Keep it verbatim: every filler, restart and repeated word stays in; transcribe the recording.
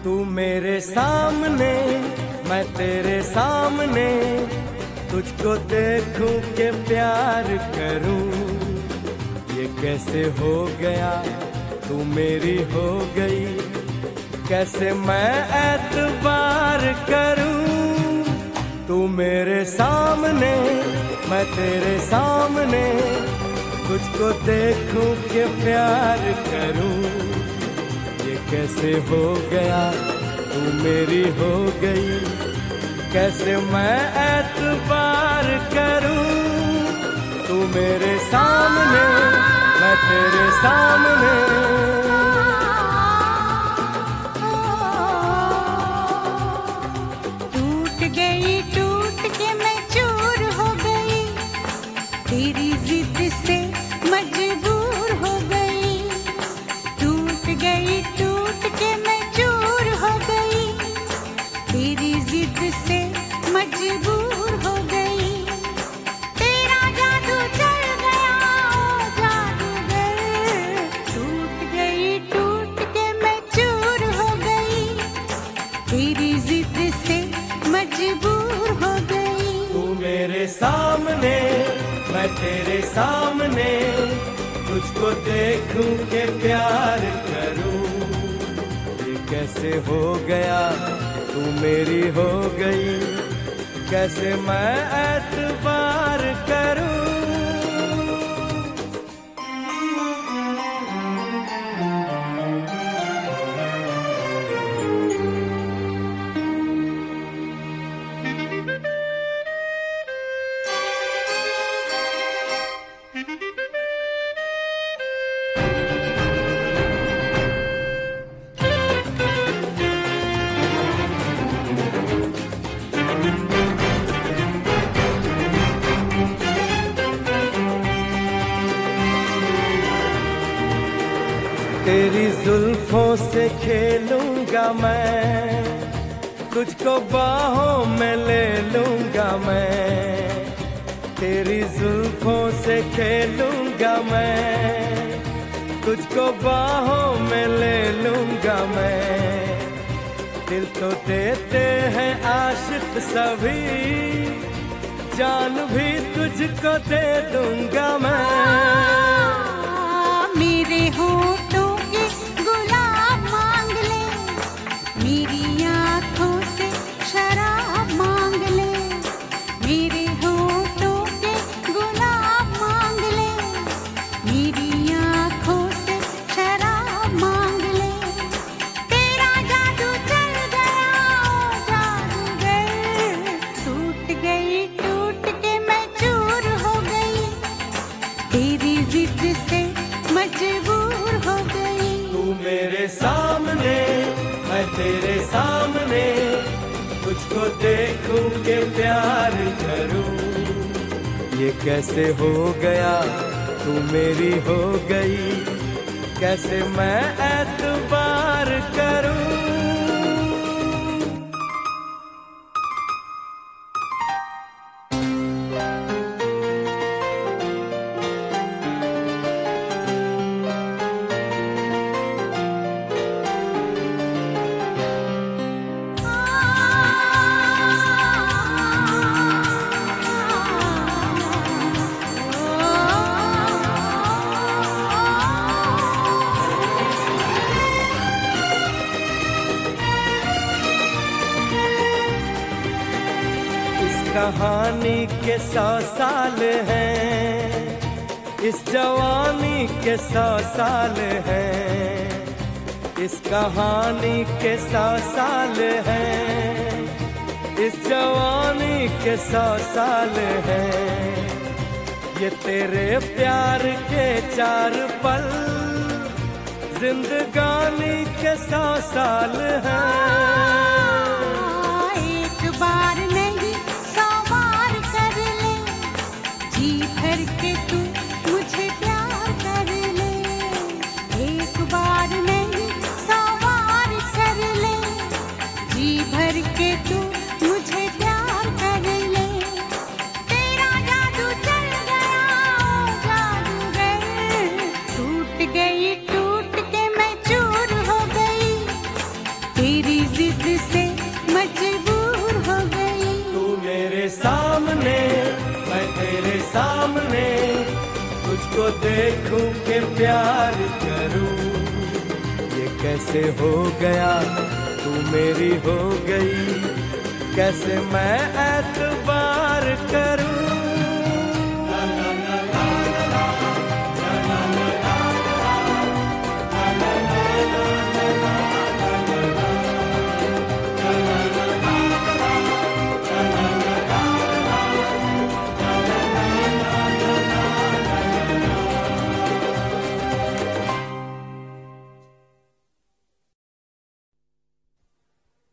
तू मेरे सामने मैं तेरे सामने, तुझको देखूं के प्यार करूं। ये कैसे हो गया तू मेरी हो गई, कैसे मैं एतबार करूं। तू मेरे सामने मैं तेरे सामने, तुझको देखूं के प्यार करूं। ये कैसे हो गया तू मेरी हो गई, कैसे मैं एतबार करूं। तू मेरे सामने मैं तेरे सामने, टूट गई टूट के मैं चूर हो गई, तेरी जिद से मजबूर हो गई। टूट गई टूट के मैं चूर हो गई, तेरी जिद से मजबूर हो गई। तेरा जादू चल गया ओ जादूगर, टूट गई टूट के मैं चूर हो गई, तेरी जिद से मजबूर हो गई। तू मेरे सामने मैं तेरे सामने, तुझको देखूं के प्यार करूं। ये कैसे हो गया तू मेरी हो गई, कैसे मैं एतबार करूं। तेरी जुल्फों से खेलूंगा मैं, तुझको बाहों में ले लूंगा मैं। तेरी जुल्फों से खेलूंगा मैं, तुझको बाहों में ले लूंगा मैं। दिल तो देते हैं आशिक सभी, जान भी तुझको दे दूंगा मैं। मेरे होठों के गुलाब मांग ले, मेरी आँखों से शराब मांग ले। मेरे होठों के गुलाब मांग ले, मेरी आँखों से शराब मांग ले। तेरा जादू चल गया ओ जादूगर, टूट गई टूट के मैं चूर हो गई, तेरी जिद से मजबूर हो गई। तू मेरे सामने मैं तेरे सामने, तुझको देखूं के प्यार करूं। ये कैसे हो गया तू मेरी हो गई, कैसे मैं एतबार करूं। कहानी के सौ साल हैं, इस जवानी के सौ साल हैं। इस कहानी के सौ साल हैं, इस जवानी के सौ साल हैं। ये तेरे प्यार के चार पल, जिंदगानी के सौ साल हैं। एक बार नहीं सौ बार कर ले, जी भर के तू मुझे प्यार कर ले। एक बार नहीं सौ बार कर ले, जी भर के तू मुझे प्यार कर ले। तेरा जादू चल गया ओ जादूगर, टूट गई टूट के मैं चूर हो गई, तेरी सामने, तुझको देखूं के प्यार करूं। ये कैसे हो गया, तू मेरी हो गई, कैसे मैं एतबार करूं।